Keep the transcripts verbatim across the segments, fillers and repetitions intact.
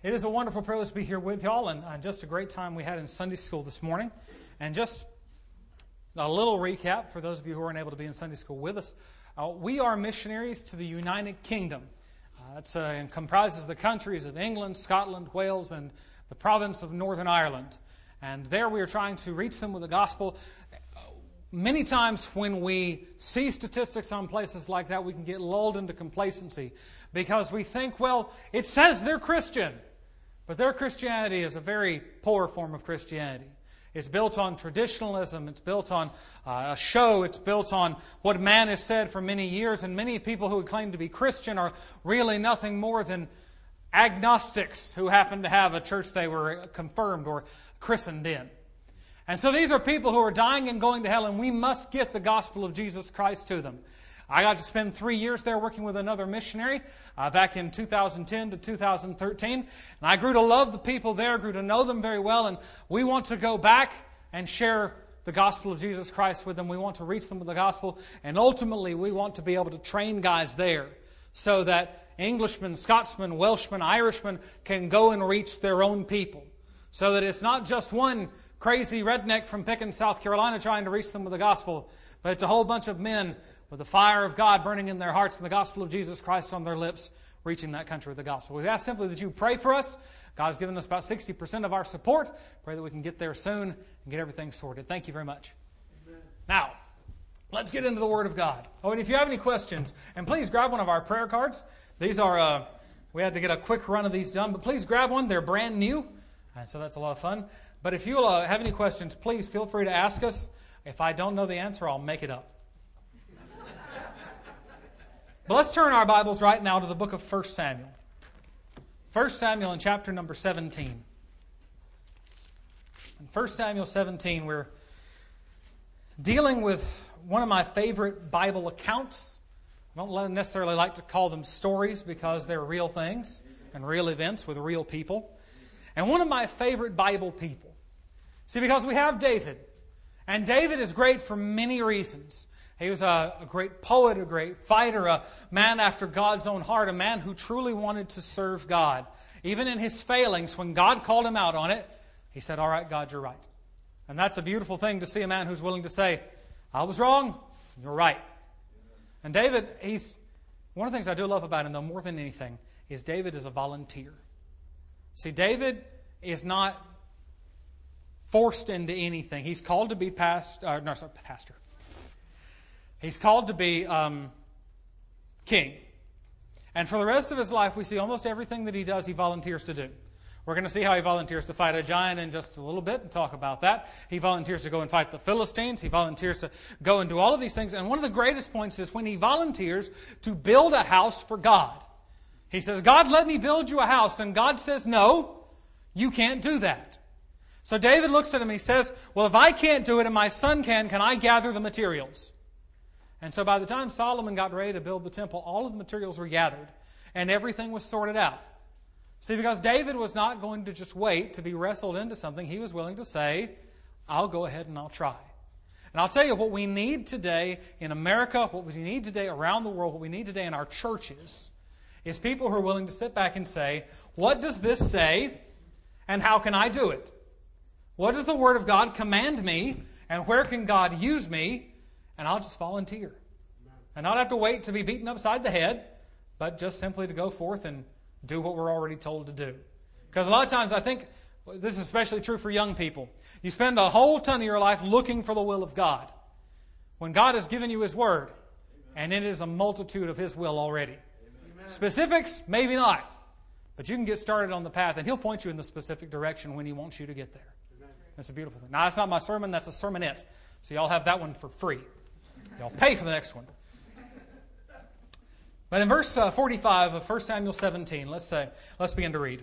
It is a wonderful privilege to be here with y'all, and uh, just a great time we had in Sunday school this morning. And just a little recap for those of you who weren't able to be in Sunday school with us. Uh, we are missionaries to the United Kingdom. Uh, it's, uh, it comprises the countries of England, Scotland, Wales, and the province of Northern Ireland. And there we are trying to reach them with the gospel. Many times when we see statistics on places like that, we can get lulled into complacency because we think, well, it says they're Christian. But their Christianity is a very poor form of Christianity. It's built on traditionalism. It's built on uh, a show. It's built on what man has said for many years. And many people who would claim to be Christian are really nothing more than agnostics who happen to have a church they were confirmed or christened in. And so these are people who are dying and going to hell, and we must get the gospel of Jesus Christ to them. I got to spend three years there working with another missionary uh, back in two thousand ten to two thousand thirteen. And I grew to love the people there, grew to know them very well, and we want to go back and share the gospel of Jesus Christ with them. We want to reach them with the gospel, and ultimately we want to be able to train guys there so that Englishmen, Scotsmen, Welshmen, Irishmen can go and reach their own people. So that it's not just one crazy redneck from Pickens, South Carolina trying to reach them with the gospel, but it's a whole bunch of men with the fire of God burning in their hearts and the gospel of Jesus Christ on their lips, reaching that country with the gospel. We ask simply that you pray for us. God has given us about sixty percent of our support. Pray that we can get there soon and get everything sorted. Thank you very much. Amen. Now, let's get into the Word of God. Oh, and if you have any questions, and please grab one of our prayer cards. These are, uh, we had to get a quick run of these done, but please grab one. They're brand new, and so that's a lot of fun. But if you uh, have any questions, please feel free to ask us. If I don't know the answer, I'll make it up. But let's turn our Bibles right now to the book of First Samuel. First Samuel in chapter number seventeen. In First Samuel seventeen, we're dealing with one of my favorite Bible accounts. I don't necessarily like to call them stories because they're real things and real events with real people. And one of my favorite Bible people. See, because we have David. And David is great for many reasons. He was a, a great poet, a great fighter, a man after God's own heart, a man who truly wanted to serve God. Even in his failings, when God called him out on it, he said, all right, God, you're right. And that's a beautiful thing to see a man who's willing to say, I was wrong, you're right. And David, he's one of the things I do love about him, though, more than anything, is David is a volunteer. See, David is not forced into anything. He's called to be past, uh, no, sorry, pastor. He's called to be um, king. And for the rest of his life, we see almost everything that he does, he volunteers to do. We're going to see how he volunteers to fight a giant in just a little bit and talk about that. He volunteers to go and fight the Philistines. He volunteers to go and do all of these things. And one of the greatest points is when he volunteers to build a house for God. He says, God, let me build you a house. And God says, no, you can't do that. So David looks at him and he says, well, if I can't do it and my son can, can I gather the materials? And so by the time Solomon got ready to build the temple, all of the materials were gathered and everything was sorted out. See, because David was not going to just wait to be wrestled into something. He was willing to say, I'll go ahead and I'll try. And I'll tell you what we need today in America, what we need today around the world, what we need today in our churches is people who are willing to sit back and say, what does this say and how can I do it? What does the Word of God command me and where can God use me? And I'll just volunteer. And not have to wait to be beaten upside the head, but just simply to go forth and do what we're already told to do. Because a lot of times I think, this is especially true for young people, you spend a whole ton of your life looking for the will of God. When God has given you His Word, and it is a multitude of His will already. Amen. Specifics, maybe not. But you can get started on the path, and He'll point you in the specific direction when He wants you to get there. Amen. That's a beautiful thing. Now, that's not my sermon, that's a sermonette. So y'all have that one for free. Y'all pay for the next one. But in verse uh, forty-five of First Samuel seventeen, let's say, let's begin to read.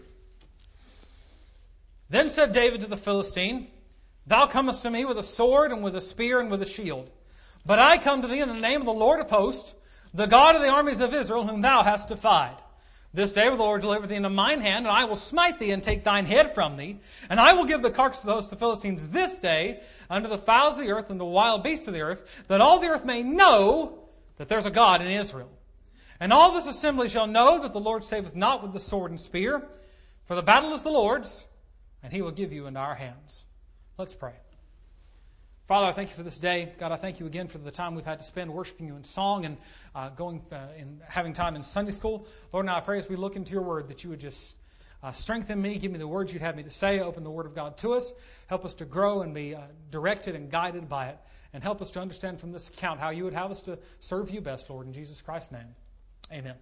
Then said David to the Philistine, Thou comest to me with a sword and with a spear and with a shield. But I come to thee in the name of the Lord of hosts, the God of the armies of Israel, whom thou hast defied. This day will the Lord deliver thee into mine hand, and I will smite thee and take thine head from thee. And I will give the carcass of the host of the Philistines this day unto the fowls of the earth and the wild beasts of the earth, that all the earth may know that there's a God in Israel. And all this assembly shall know that the Lord saveth not with the sword and spear. For the battle is the Lord's, and He will give you into our hands. Let's pray. Father, I thank you for this day. God, I thank you again for the time we've had to spend worshiping you in song and uh, going uh, and having time in Sunday school. Lord, now I pray as we look into your word that you would just uh, strengthen me, give me the words you'd have me to say, open the word of God to us, help us to grow and be uh, directed and guided by it, and help us to understand from this account how you would have us to serve you best, Lord, in Jesus Christ's name. Amen.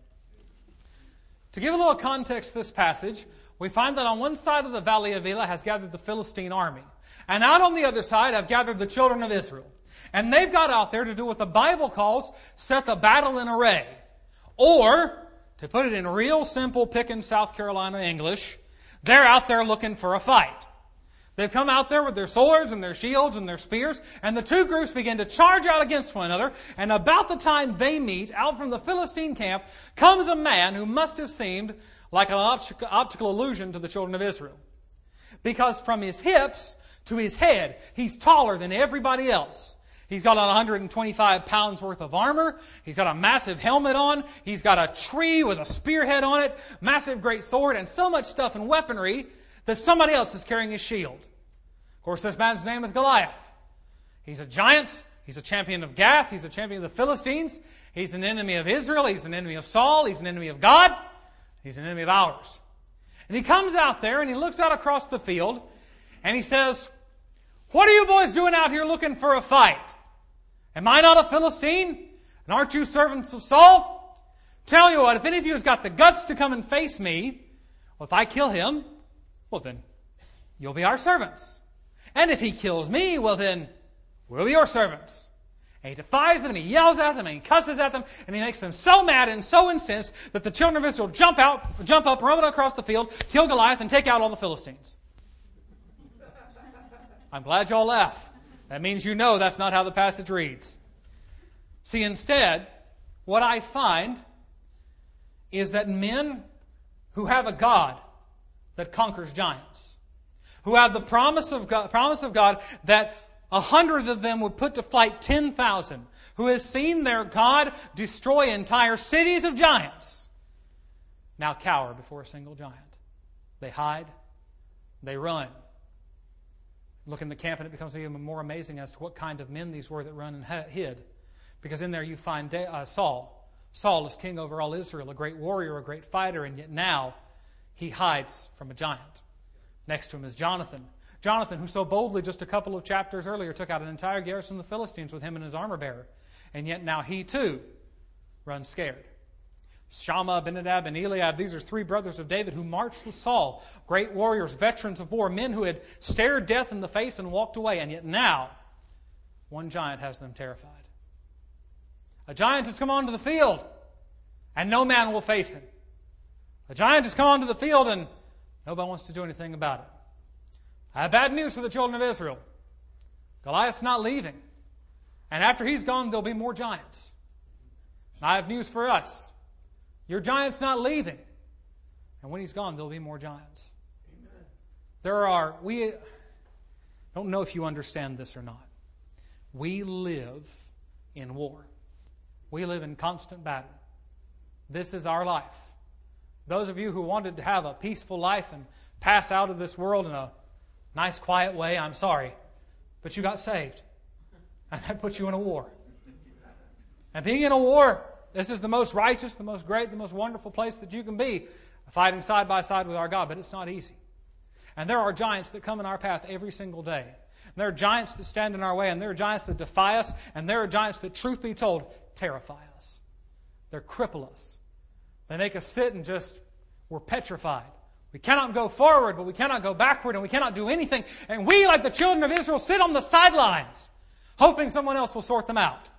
To give a little context to this passage, we find that on one side of the valley of Elah has gathered the Philistine army. And out on the other side have gathered the children of Israel. And they've got out there to do what the Bible calls set the battle in array. Or, to put it in real simple pickin' South Carolina English, they're out there looking for a fight. They've come out there with their swords and their shields and their spears, and the two groups begin to charge out against one another, and about the time they meet, out from the Philistine camp, comes a man who must have seemed like an optical illusion to the children of Israel. Because from his hips to his head, he's taller than everybody else. He's got one hundred twenty-five pounds worth of armor. He's got a massive helmet on. He's got a tree with a spearhead on it, massive great sword, and so much stuff and weaponry that somebody else is carrying his shield. Of course, this man's name is Goliath. He's a giant. He's a champion of Gath. He's a champion of the Philistines. He's an enemy of Israel. He's an enemy of Saul. He's an enemy of God. He's an enemy of ours. And he comes out there and he looks out across the field and he says, "What are you boys doing out here looking for a fight? Am I not a Philistine? And aren't you servants of Saul? Tell you what, if any of you has got the guts to come and face me, well, if I kill him, well then, you'll be our servants. And if he kills me, well then, we'll be your servants." And he defies them, and he yells at them, and he cusses at them, and he makes them so mad and so incensed that the children of Israel jump out, jump up, run across the field, kill Goliath, and take out all the Philistines. I'm glad y'all laugh. That means you know that's not how the passage reads. See, instead, what I find is that men who have a God that conquers giants, who have the promise of God, promise of God that a hundred of them would put to flight ten thousand, who has seen their God destroy entire cities of giants, now cower before a single giant. They hide. They run. Look in the camp and it becomes even more amazing as to what kind of men these were that run and hid. Because in there you find uh, Saul. Saul is king over all Israel, a great warrior, a great fighter, and yet now he hides from a giant. Next to him is Jonathan. Jonathan, who so boldly just a couple of chapters earlier took out an entire garrison of the Philistines with him and his armor bearer. And yet now he too runs scared. Shammah, Abinadab, and Eliab, these are three brothers of David who marched with Saul. Great warriors, veterans of war, men who had stared death in the face and walked away. And yet now, one giant has them terrified. A giant has come onto the field, and no man will face him. A giant has come onto the field, and nobody wants to do anything about it. I have bad news for the children of Israel. Goliath's not leaving. And after he's gone, there'll be more giants. And I have news for us. Your giant's not leaving. And when he's gone, there'll be more giants. Amen. There are, we don't know if you understand this or not. We live in war. We live in constant battle. This is our life. Those of you who wanted to have a peaceful life and pass out of this world in a nice, quiet way, I'm sorry. But you got saved. And that puts you in a war. And being in a war, this is the most righteous, the most great, the most wonderful place that you can be, fighting side by side with our God. But it's not easy. And there are giants that come in our path every single day. And there are giants that stand in our way, and there are giants that defy us, and there are giants that, truth be told, terrify us. They cripple us. They make us sit and just, we're petrified. We cannot go forward, but we cannot go backward, and we cannot do anything. And we, like the children of Israel, sit on the sidelines, hoping someone else will sort them out.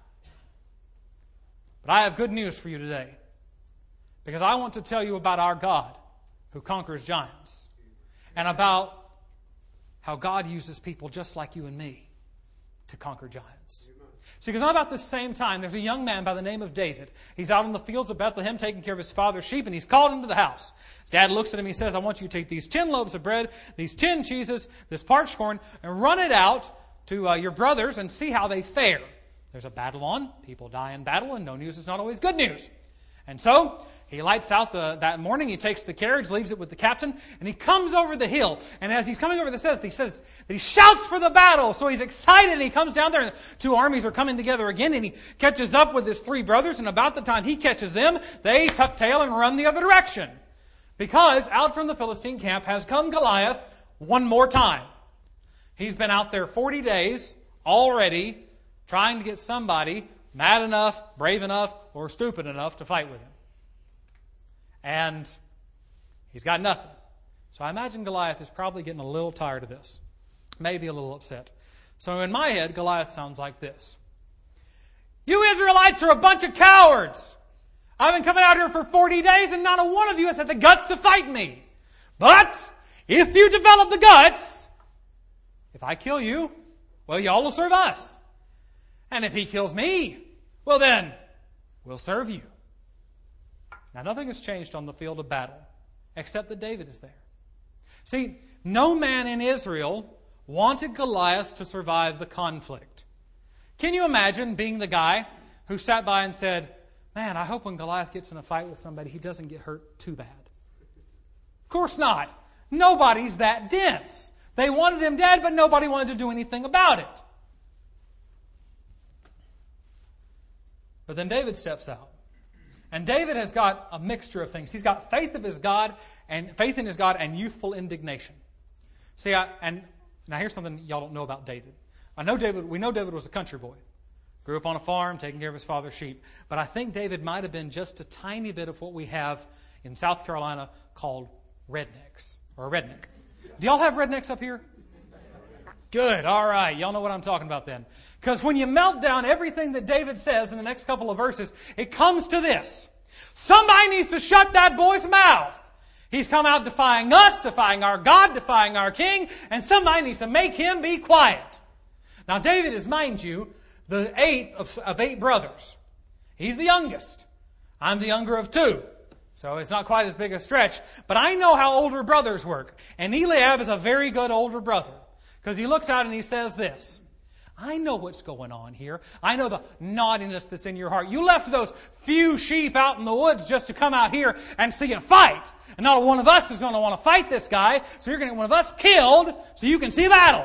But I have good news for you today, because I want to tell you about our God who conquers giants, and about how God uses people just like you and me to conquer giants. See, because about the same time, there's a young man by the name of David. He's out in the fields of Bethlehem taking care of his father's sheep, and he's called into the house. His dad looks at him and he says, "I want you to take these ten loaves of bread, these ten cheeses, this parched corn, and run it out to uh, your brothers and see how they fare. There's a battle on. People die in battle, and no news is not always good news." And so he lights out the, that morning, he takes the carriage, leaves it with the captain, and he comes over the hill. And as he's coming over the says, he says that he shouts for the battle. So he's excited, and he comes down there, and the two armies are coming together again, and he catches up with his three brothers, and about the time he catches them, they tuck tail and run the other direction. Because out from the Philistine camp has come Goliath one more time. He's been out there forty days already trying to get somebody mad enough, brave enough, or stupid enough to fight with him. And he's got nothing. So I imagine Goliath is probably getting a little tired of this. Maybe a little upset. So in my head, Goliath sounds like this. You Israelites are a bunch of cowards. I've been coming out here for forty days and not a one of you has had the guts to fight me. But if you develop the guts, if I kill you, well, y'all will serve us. And if he kills me, well then, we'll serve you. Now, nothing has changed on the field of battle, except that David is there. See, no man in Israel wanted Goliath to survive the conflict. Can you imagine being the guy who sat by and said, man, I hope when Goliath gets in a fight with somebody, he doesn't get hurt too bad? Of course not. Nobody's that dense. They wanted him dead, but nobody wanted to do anything about it. But then David steps out. And David has got a mixture of things. He's got faith of his God and faith in his God and youthful indignation. See, I, and now here's something y'all don't know about David. I know David. We know David was a country boy, grew up on a farm, taking care of his father's sheep. But I think David might have been just a tiny bit of what we have in South Carolina called rednecks or a redneck. Do y'all have rednecks up here? Good. All right. Y'all know what I'm talking about then. Because when you melt down everything that David says in the next couple of verses, it comes to this. Somebody needs to shut that boy's mouth. He's come out defying us, defying our God, defying our King, and somebody needs to make him be quiet. Now, David is, mind you, the eighth of, of eight brothers. He's the youngest. I'm the younger of two. So it's not quite as big a stretch. But I know how older brothers work. And Eliab is a very good older brother. Because he looks out and he says this. I know what's going on here. I know the naughtiness that's in your heart. You left those few sheep out in the woods just to come out here and see a fight. And not one of us is going to want to fight this guy. So you're going to get one of us killed so you can see battle.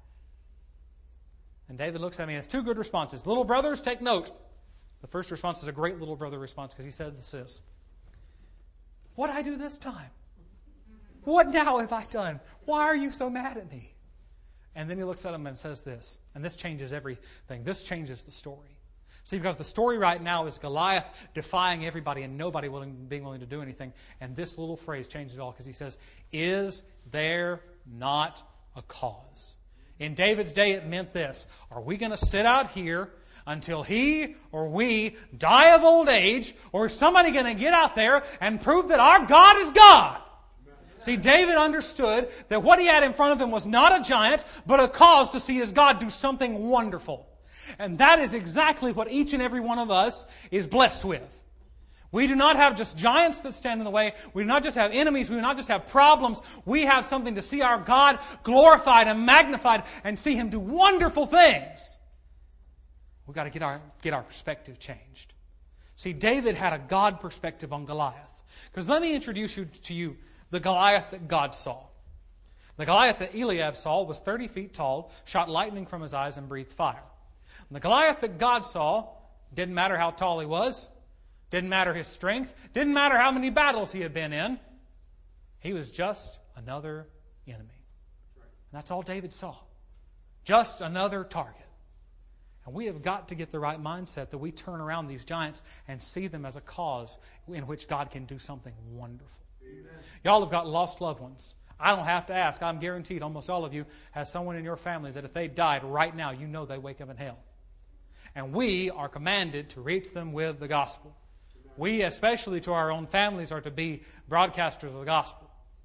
And David looks at me and has two good responses. Little brothers, take note. The first response is a great little brother response because he said this. What'd I do this time? What now have I done? Why are you so mad at me? And then he looks at him and says this. And this changes everything. This changes the story. See, because the story right now is Goliath defying everybody and nobody willing, being willing to do anything. And this little phrase changes it all because he says, is there not a cause? In David's day, it meant this. Are we going to sit out here until he or we die of old age? Or is somebody going to get out there and prove that our God is God? See, David understood that what he had in front of him was not a giant, but a cause to see his God do something wonderful. And that is exactly what each and every one of us is blessed with. We do not have just giants that stand in the way. We do not just have enemies. We do not just have problems. We have something to see our God glorified and magnified and see Him do wonderful things. We've got to get our, get our perspective changed. See, David had a God perspective on Goliath. Because let me introduce you to you the Goliath that God saw. The Goliath that Eliab saw was thirty feet tall, shot lightning from his eyes, and breathed fire. And the Goliath that God saw, didn't matter how tall he was, didn't matter his strength, didn't matter how many battles he had been in. He was just another enemy. And that's all David saw. Just another target. And we have got to get the right mindset that we turn around these giants and see them as a cause in which God can do something wonderful. Amen. Y'all have got lost loved ones. I don't have to ask. I'm guaranteed almost all of you has someone in your family that if they died right now, you know they wake up in hell. And we are commanded to reach them with the gospel. We, especially to our own families, are to be broadcasters of the gospel.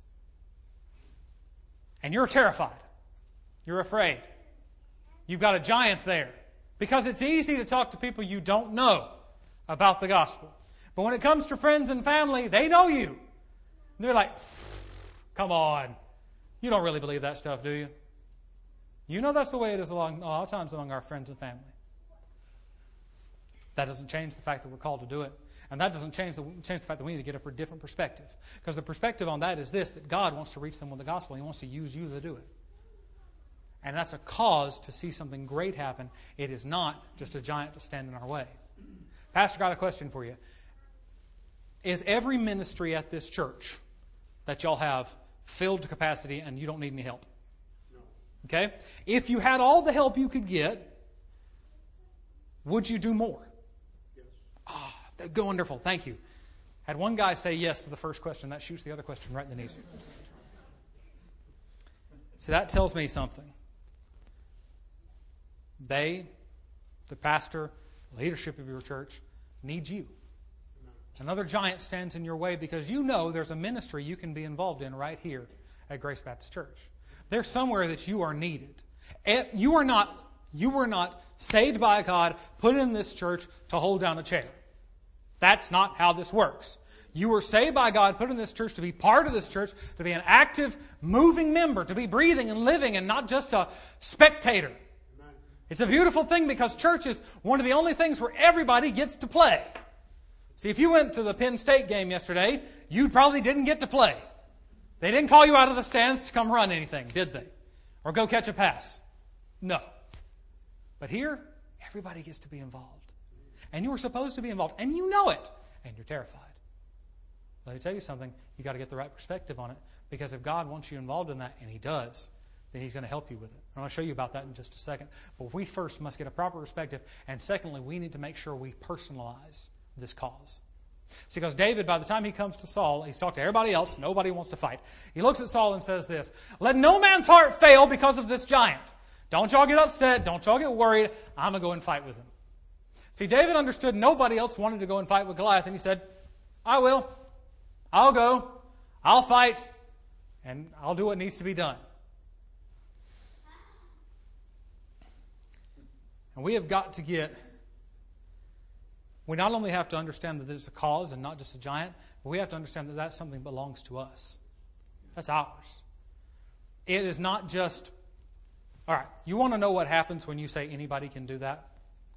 And you're terrified. You're afraid. You've got a giant there. Because it's easy to talk to people you don't know about the gospel. But when it comes to friends and family, they know you. They're like, come on. You don't really believe that stuff, do you? You know that's the way it is a lot of times among our friends and family. That doesn't change the fact that we're called to do it. And that doesn't change the, change the fact that we need to get a different perspective. Because the perspective on that is this, that God wants to reach them with the gospel. He wants to use you to do it. And that's a cause to see something great happen. It is not just a giant to stand in our way. Pastor, got a question for you. Is every ministry at this church that y'all have filled to capacity and you don't need any help? No. Okay? If you had all the help you could get, would you do more? Yes. Ah, oh, wonderful. Thank you. Had one guy say yes to the first question. That shoots the other question right in the knees. So that tells me something. They, the pastor, leadership of your church, need you. Another giant stands in your way because you know there's a ministry you can be involved in right here at Grace Baptist Church. There's somewhere that you are needed. You are not, you were not saved by God, put in this church to hold down a chair. That's not how this works. You were saved by God, put in this church to be part of this church, to be an active, moving member, to be breathing and living and not just a spectator. It's a beautiful thing because church is one of the only things where everybody gets to play. See, if you went to the Penn State game yesterday, you probably didn't get to play. They didn't call you out of the stands to come run anything, did they? Or go catch a pass. No. But here, everybody gets to be involved. And you were supposed to be involved. And you know it. And you're terrified. Let me tell you something. You've got to get the right perspective on it. Because if God wants you involved in that, and He does, then He's going to help you with it. I'm going to show you about that in just a second. But we first must get a proper perspective. And secondly, we need to make sure we personalize this cause. See, because David, by the time he comes to Saul, he's talked to everybody else. Nobody wants to fight. He looks at Saul and says this, "Let no man's heart fail because of this giant. Don't y'all get upset. Don't y'all get worried. I'm going to go and fight with him." See, David understood nobody else wanted to go and fight with Goliath. And he said, "I will. I'll go. I'll fight. And I'll do what needs to be done." And we have got to get... We not only have to understand that it's a cause and not just a giant, but we have to understand that that's something that belongs to us. That's ours. It is not just... All right, you want to know what happens when you say anybody can do that?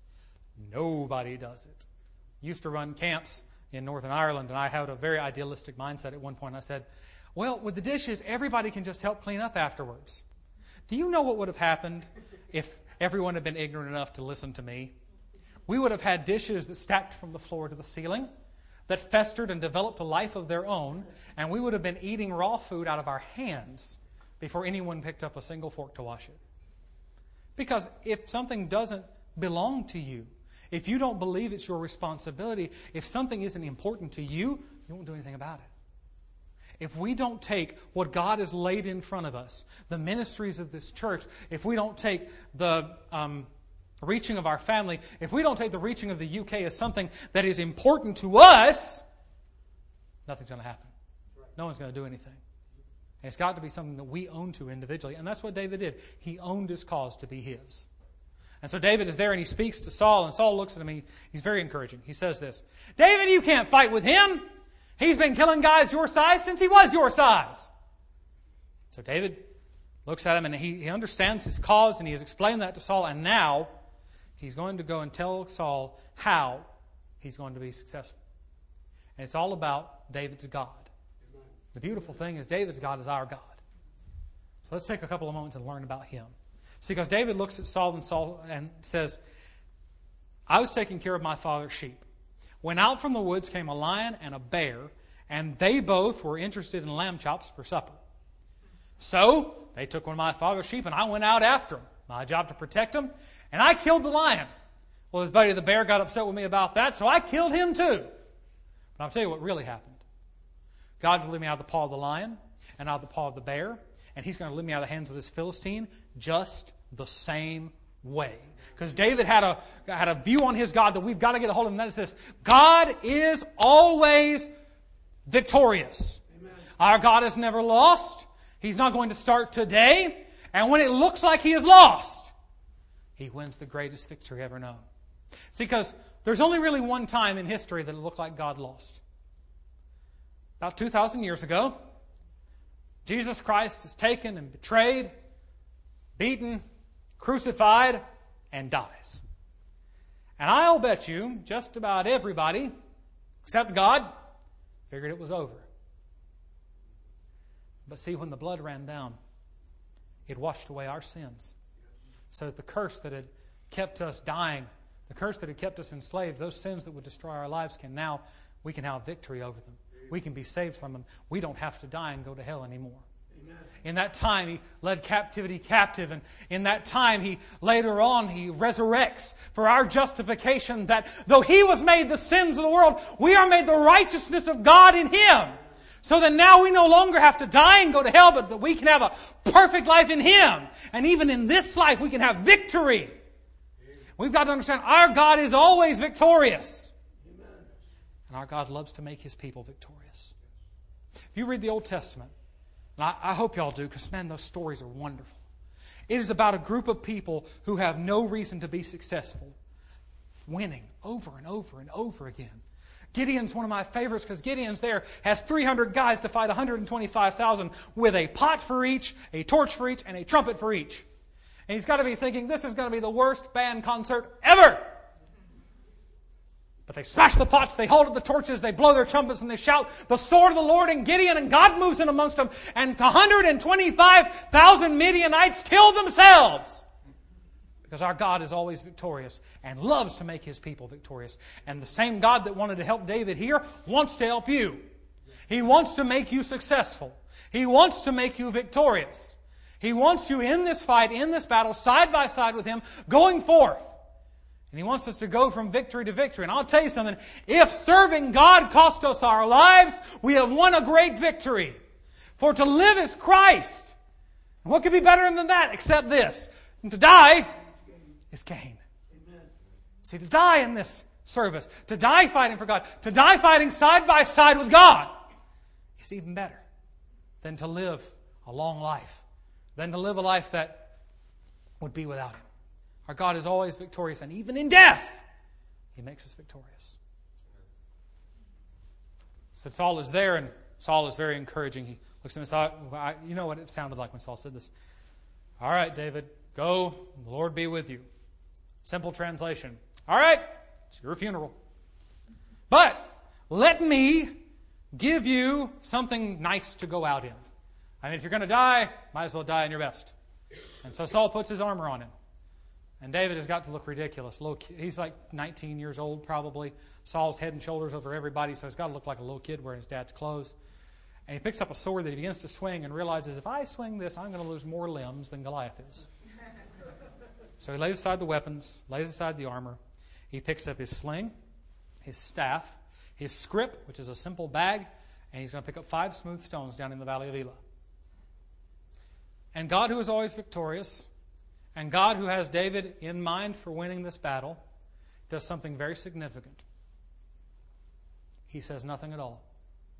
Nobody does it. I used to run camps in Northern Ireland, and I had a very idealistic mindset at one point. I said, well, with the dishes, everybody can just help clean up afterwards. Do you know what would have happened if everyone had been ignorant enough to listen to me? We would have had dishes that stacked from the floor to the ceiling, that festered and developed a life of their own, and we would have been eating raw food out of our hands before anyone picked up a single fork to wash it. Because if something doesn't belong to you, if you don't believe it's your responsibility, if something isn't important to you, you won't do anything about it. If we don't take what God has laid in front of us, the ministries of this church, if we don't take the... Um, reaching of our family, if we don't take the reaching of the U K as something that is important to us, nothing's going to happen. No one's going to do anything. And it's got to be something that we own to individually. And that's what David did. He owned his cause to be his. And so David is there and he speaks to Saul, and Saul looks at him and he, he's very encouraging. He says this, "David, you can't fight with him. He's been killing guys your size since he was your size." So David looks at him and he, he understands his cause, and he has explained that to Saul, and now he's going to go and tell Saul how he's going to be successful. And it's all about David's God. Amen. The beautiful thing is David's God is our God. So let's take a couple of moments and learn about him. See, because David looks at Saul and Saul and says, "I was taking care of my father's sheep. When out from the woods came a lion and a bear, and they both were interested in lamb chops for supper. So they took one of my father's sheep, and I went out after them. My job to protect them. And I killed the lion. Well, his buddy the bear got upset with me about that, so I killed him too." But I'll tell you what really happened. God delivered me out of the paw of the lion and out of the paw of the bear, and He's going to deliver me out of the hands of this Philistine just the same way. Because David had a, had a view on his God that we've got to get a hold of, and that is this: God is always victorious. Amen. Our God is never lost. He's not going to start today. And when it looks like He is lost, He wins the greatest victory ever known. See, because there's only really one time in history that it looked like God lost. About two thousand years ago, Jesus Christ is taken and betrayed, beaten, crucified, and dies. And I'll bet you just about everybody, Except God figured it was over. But see, when the blood ran down, it washed away our sins. So that the curse that had kept us dying, the curse that had kept us enslaved, those sins that would destroy our lives, can now, we can have victory over them. We can be saved from them. We don't have to die and go to hell anymore. Amen. In that time, He led captivity captive. And in that time, He later on, He resurrects for our justification, that though He was made the sins of the world, we are made the righteousness of God in Him. So that now we no longer have to die and go to hell, but that we can have a perfect life in Him. And even in this life, we can have victory. We've got to understand our God is always victorious. And our God loves to make His people victorious. If you read the Old Testament, and I, I hope y'all do, because man, those stories are wonderful. It is about a group of people who have no reason to be successful, winning over and over and over again. Gideon's one of my favorites because Gideon's there has three hundred guys to fight one hundred twenty-five thousand with a pot for each, a torch for each, and a trumpet for each. And he's got to be thinking, this is going to be the worst band concert ever. But they smash the pots, they hold up the torches, they blow their trumpets, and they shout, the sword of the Lord and Gideon, and God moves in amongst them, and one hundred twenty-five thousand Midianites kill themselves. Because our God is always victorious and loves to make His people victorious. And the same God that wanted to help David here wants to help you. He wants to make you successful. He wants to make you victorious. He wants you in this fight, in this battle, side by side with Him, going forth. And He wants us to go from victory to victory. And I'll tell you something, if serving God cost us our lives, we have won a great victory. For to live is Christ. And what could be better than that except this? And to die is gain. Amen. See, to die in this service, to die fighting for God, to die fighting side by side with God is even better than to live a long life, than to live a life that would be without Him. Our God is always victorious, and even in death, He makes us victorious. So Saul is there, and Saul is very encouraging. He looks at him and says, you know what it sounded like when Saul said this. All right, David, go, the Lord be with you. Simple translation. All right, it's your funeral. But let me give you something nice to go out in. I mean, if you're going to die, might as well die in your best. And so Saul puts his armor on him. And David has got to look ridiculous. Little kid, he's like nineteen years old probably. Saul's head and shoulders over everybody, so he's got to look like a little kid wearing his dad's clothes. And he picks up a sword that he begins to swing and realizes, if I swing this, I'm going to lose more limbs than Goliath is. So he lays aside the weapons, lays aside the armor. He picks up his sling, his staff, his scrip, which is a simple bag, and he's going to pick up five smooth stones down in the valley of Elah. And God, who is always victorious, and God, who has David in mind for winning this battle, does something very significant. He says nothing at all.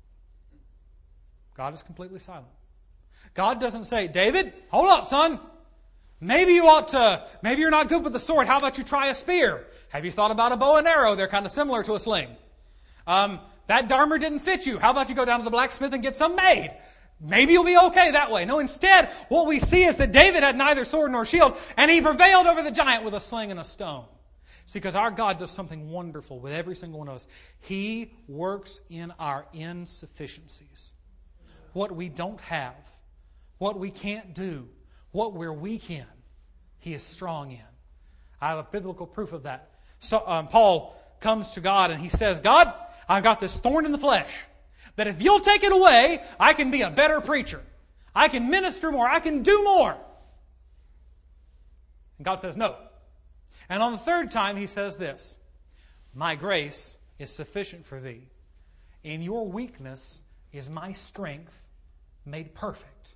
God is completely silent. God doesn't say, David, hold up, son. Maybe you ought to, maybe you're not good with the sword. How about you try a spear? Have you thought about a bow and arrow? They're kind of similar to a sling. Um, that armor didn't fit you. How about you go down to the blacksmith and get some made? Maybe you'll be okay that way. No, instead, what we see is that David had neither sword nor shield, and he prevailed over the giant with a sling and a stone. See, because our God does something wonderful with every single one of us. He works in our insufficiencies. What we don't have, what we can't do, what we're weak in, He is strong in. I have a biblical proof of that. So um, Paul comes to God and he says, God, I've got this thorn in the flesh, that if you'll take it away, I can be a better preacher. I can minister more. I can do more. And God says, no. And on the third time, He says this, my grace is sufficient for thee. In your weakness is my strength made perfect.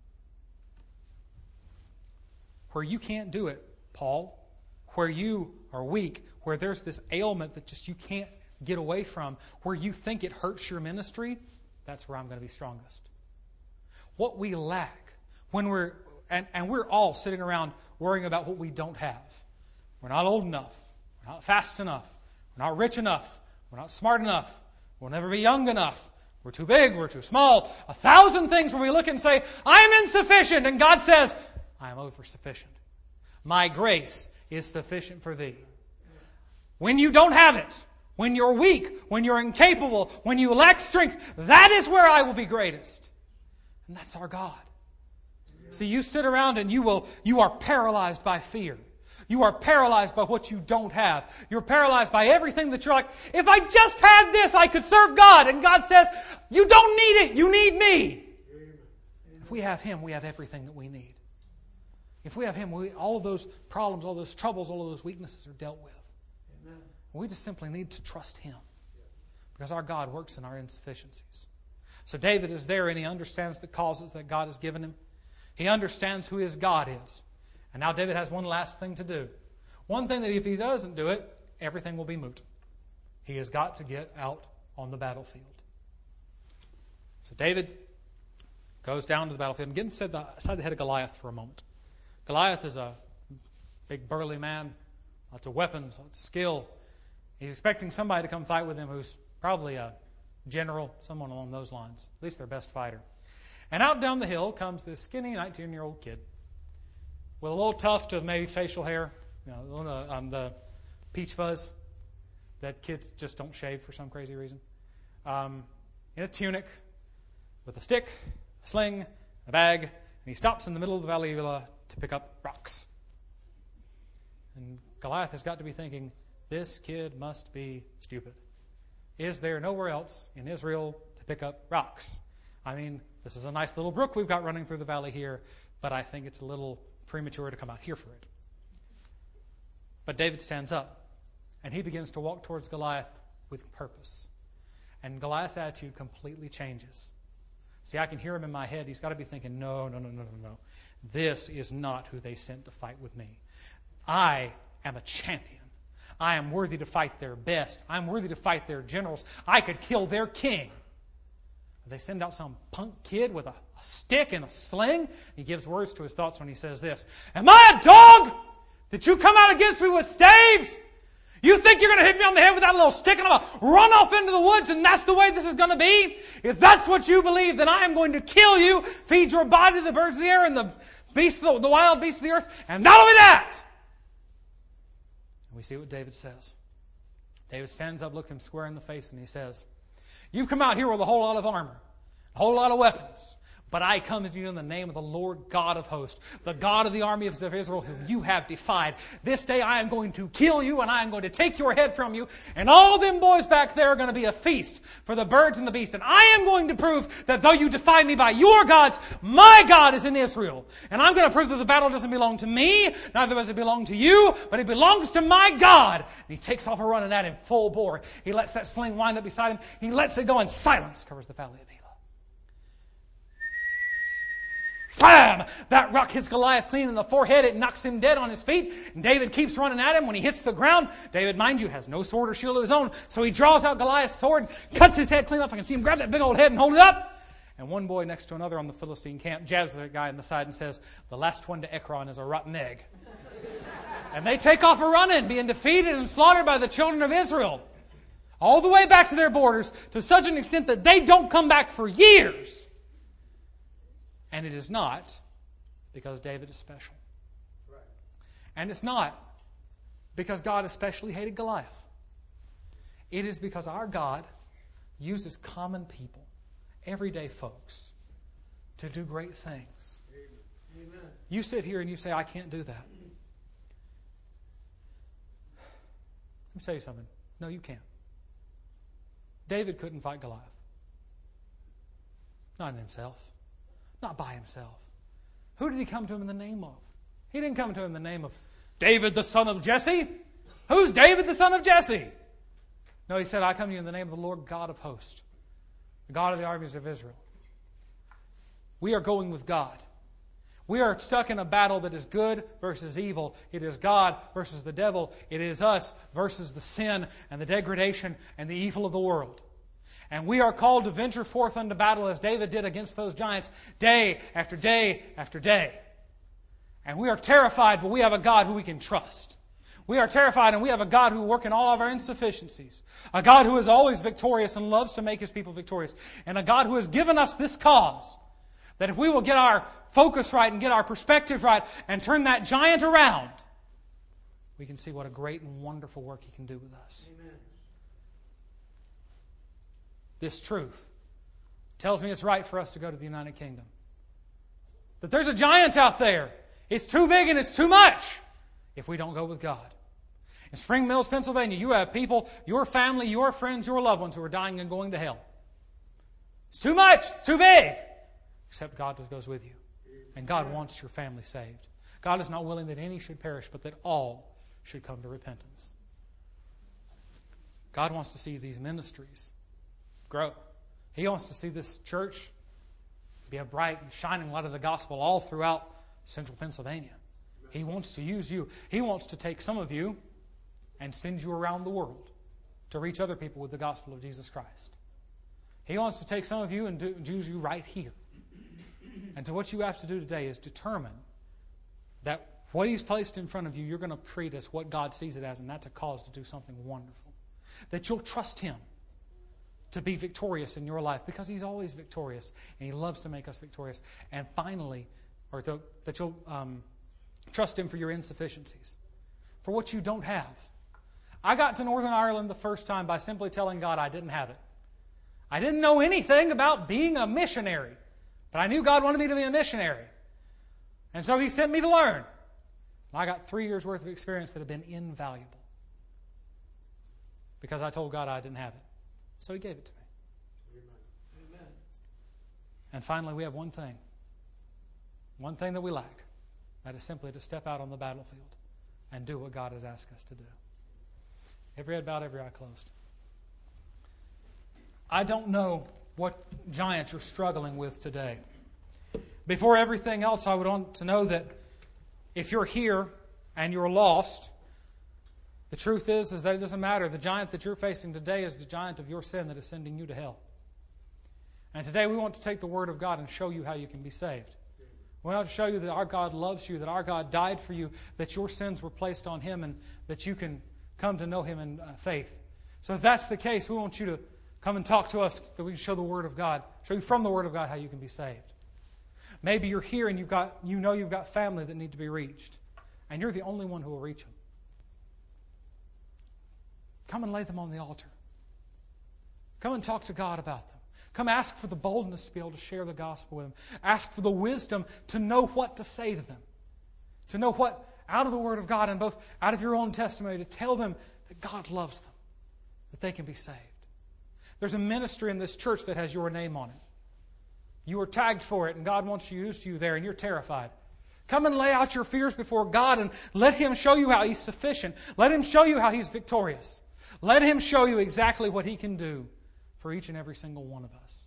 Where you can't do it, Paul, where you are weak, where there's this ailment that just you can't get away from, where you think it hurts your ministry, that's where I'm going to be strongest. What we lack when we're, and, and we're all sitting around worrying about what we don't have. We're not old enough. We're not fast enough. We're not rich enough. We're not smart enough. We'll never be young enough. We're too big. We're too small. A thousand things where we look and say, I'm insufficient. And God says, I am over-sufficient. My grace is sufficient for thee. When you don't have it, when you're weak, when you're incapable, when you lack strength, that is where I will be greatest. And that's our God. See, you sit around and you will you are paralyzed by fear. You are paralyzed by what you don't have. You're paralyzed by everything that you're like, if I just had this, I could serve God. And God says, you don't need it, you need me. If we have Him, we have everything that we need. If we have Him, we, all of those problems, all those troubles, all of those weaknesses are dealt with. Amen. We just simply need to trust Him. Because our God works in our insufficiencies. So David is there and he understands the causes that God has given him. He understands who his God is. And now David has one last thing to do. One thing that if he doesn't do it, everything will be moot. He has got to get out on the battlefield. So David goes down to the battlefield and gets inside the, inside the head of Goliath for a moment. Goliath is a big burly man, lots of weapons, lots of skill. He's expecting somebody to come fight with him who's probably a general, someone along those lines, at least their best fighter. And out down the hill comes this skinny nineteen-year-old kid with a little tuft of maybe facial hair, you know, on the peach fuzz that kids just don't shave for some crazy reason, um, in a tunic with a stick, a sling, a bag, and he stops in the middle of the Valley of Elah to pick up rocks. And Goliath has got to be thinking, this kid must be stupid. Is there nowhere else in Israel to pick up rocks? I mean, this is a nice little brook we've got running through the valley here, but I think it's a little premature to come out here for it. But David stands up, and he begins to walk towards Goliath with purpose. And Goliath's attitude completely changes. See, I can hear him in my head. He's got to be thinking, no, no, no, no, no, no. This is not who they sent to fight with me. I am a champion. I am worthy to fight their best. I'm worthy to fight their generals. I could kill their king. They send out some punk kid with a, a stick and a sling. He gives words to his thoughts when he says this. Am I a dog that you come out against me with staves? You think you're going to hit me on the head with that little stick and I'm going to run off into the woods and that's the way this is going to be? If that's what you believe, then I am going to kill you, feed your body to the birds of the air and the beasts, the, the wild beasts of the earth, and not only that. And we see what David says. David stands up, looks him square in the face, and he says, you've come out here with a whole lot of armor, a whole lot of weapons. But I come to you in the name of the Lord God of hosts, the God of the army of Israel, whom you have defied. This day I am going to kill you, and I am going to take your head from you, and all them boys back there are going to be a feast for the birds and the beasts. And I am going to prove that though you defy me by your gods, my God is in Israel. And I'm going to prove that the battle doesn't belong to me, neither does it belong to you, but it belongs to my God. And he takes off a running at him full bore. He lets that sling wind up beside him. He lets it go, and silence covers the valley of Elah. Bam! That rock hits Goliath clean in the forehead. It knocks him dead on his feet. And David keeps running at him. When he hits the ground, David, mind you, has no sword or shield of his own. So he draws out Goliath's sword, cuts his head clean off. I can see him grab that big old head and hold it up. And one boy next to another on the Philistine camp jabs the guy in the side and says, the last one to Ekron is a rotten egg. And they take off a running, being defeated and slaughtered by the children of Israel. All the way back to their borders, to such an extent that they don't come back for years. And it is not because David is special. Right. And it's not because God especially hated Goliath. It is because our God uses common people, everyday folks, to do great things. Amen. You sit here and you say, I can't do that. Let me tell you something. No, you can't. David couldn't fight Goliath. Not in himself. Not by himself. Who did he come to him in the name of? He didn't come to him in the name of David the son of Jesse. Who's David the son of Jesse? No, he said, I come to you in the name of the Lord God of hosts, the God of the armies of Israel. We are going with God. We are stuck in a battle that is good versus evil. It is God versus the devil. It is us versus the sin and the degradation and the evil of the world. And we are called to venture forth unto battle as David did against those giants day after day after day. And we are terrified, but we have a God who we can trust. We are terrified and we have a God who will work in all of our insufficiencies. A God who is always victorious and loves to make His people victorious. And a God who has given us this cause, that if we will get our focus right and get our perspective right and turn that giant around, we can see what a great and wonderful work He can do with us. Amen. this truth. It tells me it's right for us to go to the United Kingdom. That there's a giant out there. It's too big and it's too much if we don't go with God. In Spring Mills, Pennsylvania, you have people, your family, your friends, your loved ones who are dying and going to hell. It's too much. It's too big. Except God goes with you. And God wants your family saved. God is not willing that any should perish, but that all should come to repentance. God wants to see these ministries grow. He wants to see this church be a bright and shining light of the gospel all throughout central Pennsylvania. He wants to use you. He wants to take some of you and send you around the world to reach other people with the gospel of Jesus Christ. He wants to take some of you and do, use you right here. And to what you have to do today is determine that what He's placed in front of you, you're going to treat as what God sees it as, and that's a cause to do something wonderful. That you'll trust Him to be victorious in your life, because He's always victorious, and He loves to make us victorious. And finally, or to, that you'll um, trust Him for your insufficiencies, for what you don't have. I got to Northern Ireland the first time by simply telling God I didn't have it. I didn't know anything about being a missionary, but I knew God wanted me to be a missionary. And so He sent me to learn. And I got three years' worth of experience that have been invaluable, because I told God I didn't have it. So He gave it to me. Amen. And finally, we have one thing. One thing that we lack. That is simply to step out on the battlefield and do what God has asked us to do. Every head bowed, every eye closed. I don't know what giants you're struggling with today. Before everything else, I would want to know that if you're here and you're lost, the truth is, is that it doesn't matter. The giant that you're facing today is the giant of your sin that is sending you to hell. And today we want to take the Word of God and show you how you can be saved. We want to show you that our God loves you, that our God died for you, that your sins were placed on Him, and that you can come to know Him in uh, faith. So if that's the case, we want you to come and talk to us, that we can show the Word of God, show you from the Word of God how you can be saved. Maybe you're here and you've got, you know you've got family that need to be reached, and you're the only one who will reach them. Come and lay them on the altar. Come and talk to God about them. Come ask for the boldness to be able to share the gospel with them. Ask for the wisdom to know what to say to them. To know what, out of the Word of God and both out of your own testimony, to tell them that God loves them, that they can be saved. There's a ministry in this church that has your name on it. You were tagged for it, and God wants to use you there, and you're terrified. Come and lay out your fears before God, and let Him show you how He's sufficient. Let Him show you how He's victorious. Let Him show you exactly what He can do for each and every single one of us.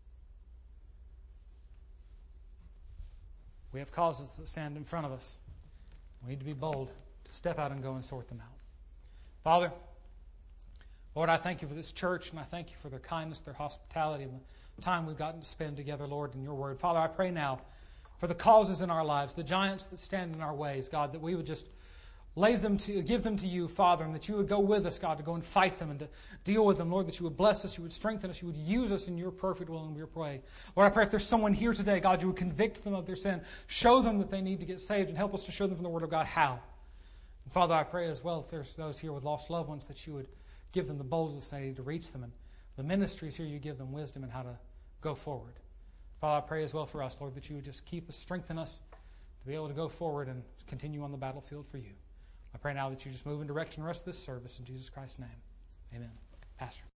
We have causes that stand in front of us. We need to be bold to step out and go and sort them out. Father, Lord, I thank You for this church, and I thank You for their kindness, their hospitality, and the time we've gotten to spend together, Lord, in Your Word. Father, I pray now for the causes in our lives, the giants that stand in our ways, God, that we would just lay them to, give them to You, Father, and that You would go with us, God, to go and fight them and to deal with them. Lord, that You would bless us, You would strengthen us, You would use us in Your perfect will and Your way. Lord, I pray if there's someone here today, God, You would convict them of their sin, show them that they need to get saved, and help us to show them from the Word of God how. And Father, I pray as well if there's those here with lost loved ones, that You would give them the boldness they need to reach them, and the ministries here, You give them wisdom and how to go forward. Father, I pray as well for us, Lord, that You would just keep us, strengthen us to be able to go forward and continue on the battlefield for You. I pray now that You just move and direct and the rest of this service in Jesus Christ's name. Amen. Pastor.